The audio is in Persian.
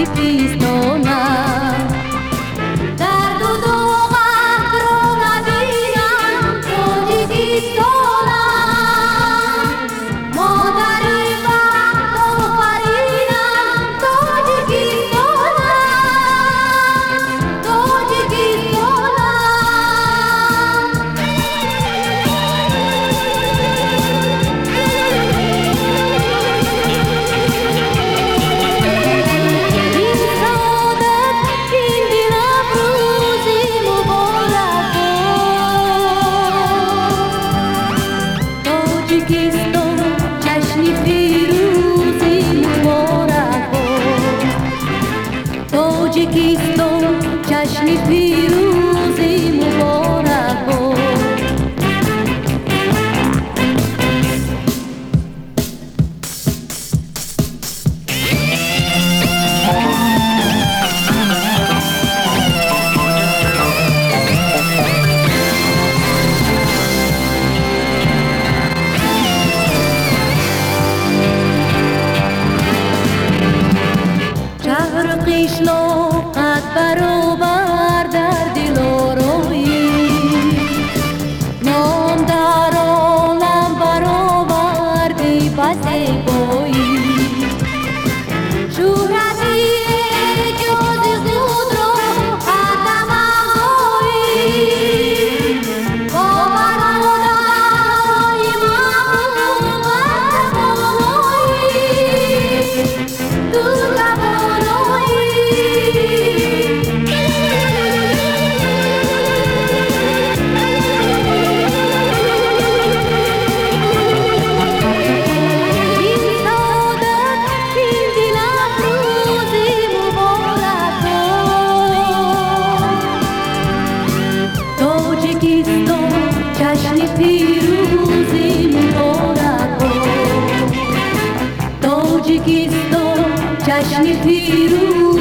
جشن پیستانم در دو قطر رو نبینم تاجیکستانم مادر وقت آفرینم تاجیکستان جشن پیروزی مبارک باد تاجیکستان جشن پیروزی مبارک باد شهر قشلاق قد برابر در دل آرایی نام در عالم برآورده بس زیبایی شهرتی اعجاز خود را قدم افزایی با برادرهای محبوب قدر بالایی جشن پیروزی مبارک باد تاجیکستان جشن پیروزی